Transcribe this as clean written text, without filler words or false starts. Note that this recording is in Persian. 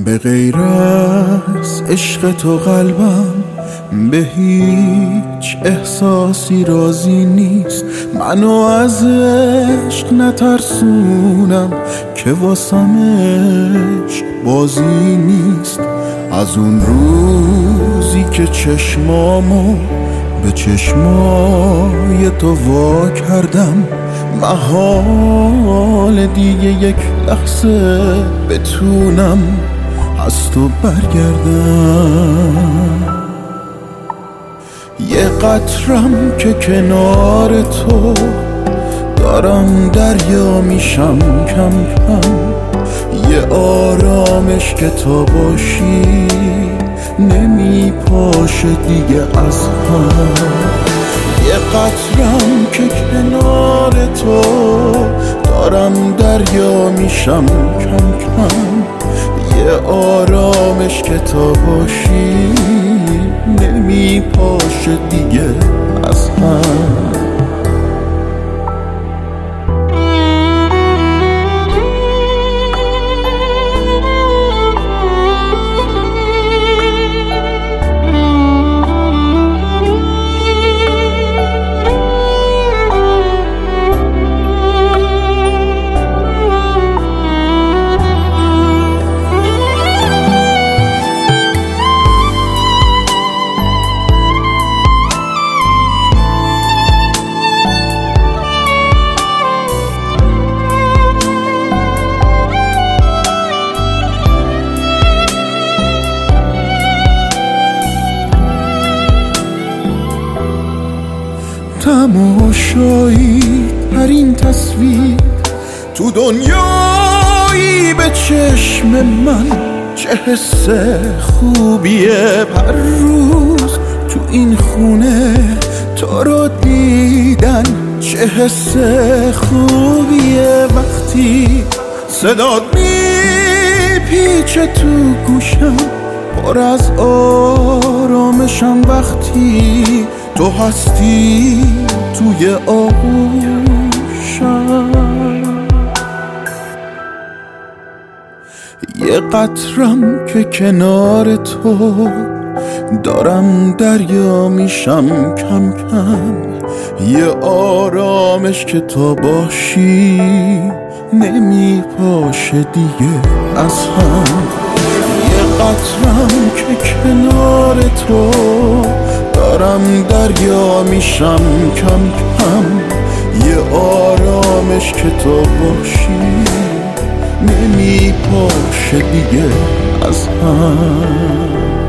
به غیر از عشق تو قلبم به هیچ احساسی راضی نیست. منو از عشق نترسونم که واسم عشق بازی نیست. از اون روزی که چشمامو به چشمای تو وا کردم، محال دیگه یک لحظه بتونم از تو برگردم. یه قطرم که کنار تو دارم دریا میشم کم کم. یه آرامش که تا باشی نمیپاشه دیگه از هم. یه قطرم که کنار تو دارم دریا میشم کم کم. یه آرامش که تا باشی نمیپاشه دیگه از هم. تماشایی ترین تصویر تو دنیایی به چشم من. چه حس خوبیه هر روز تو این خونه تو رو دیدن. چه حس خوبیه وقتی صدات میپیچه تو گوشم. پر از آرامشم وقتی تو هستی توی آغوشم. یه قطرم که کنار تو دارم دریا میشم کم کم. یه آرامش که تا باشی نمیپاشه دیگه از هم. یه قطرم که کنار تو دارم دریا میشم کم کم. یه آرامش که تا باشی نمیپاشه دیگه از هم.